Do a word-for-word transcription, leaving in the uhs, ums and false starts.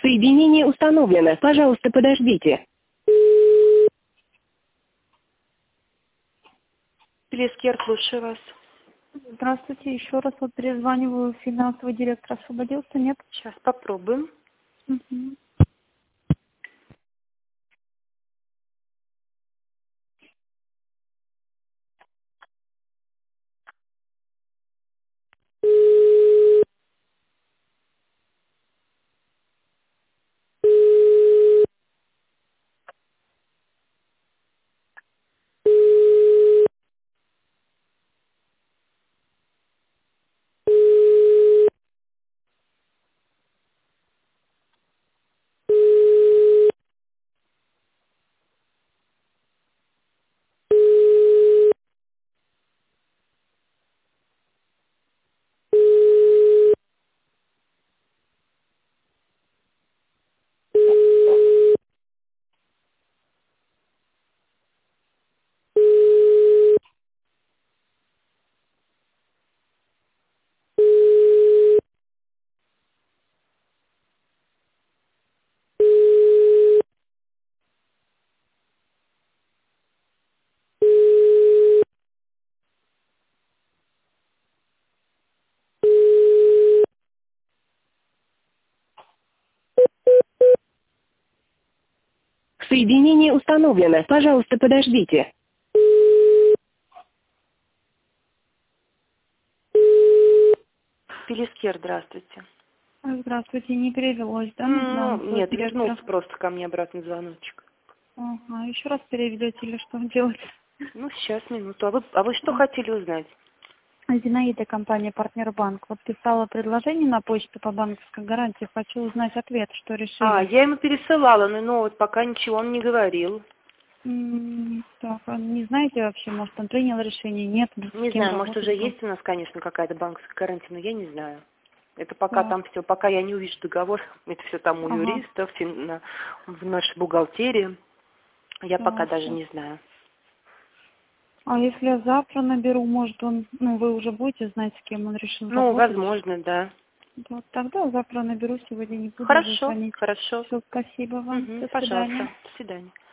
Соединение установлено. Пожалуйста, подождите. Плескер, слушаю вас. Здравствуйте, еще раз вот перезваниваю. Финансовый директор освободился, нет? Сейчас попробуем. Угу. Соединение установлено. Пожалуйста, подождите. Плескер, здравствуйте. Здравствуйте, не перевелось, да? Ну, на нет, директора? вернулся просто ко мне обратный звоночек. Ага, еще раз переведете или что делать? Ну, сейчас, минуту. А вы, а вы что хотели узнать? Зинаида, компания «Партнер Банк». Вот писала предложение на почту по банковской гарантии. Хочу узнать ответ, что решили. А, я ему пересылала, но, ну, вот пока ничего он не говорил. М, Так, а не знаете вообще, может, он принял решение? Нет? С Не кем знаю, может, уже работать? есть у нас, конечно, какая-то банковская гарантия, но я не знаю. Это пока Так. там все, пока я не увижу договор, это все там у Ага. юристов, фин- на- в нашей бухгалтерии. Я пока даже Ясно. не знаю. А если я завтра наберу, может, он, ну, вы уже будете знать, с кем он решил Ну, работать? возможно, да. Вот тогда завтра наберу, сегодня не буду уже Хорошо, звонить. хорошо. Все, спасибо вам. Мгм, До пожалуйста. свидания. До свидания.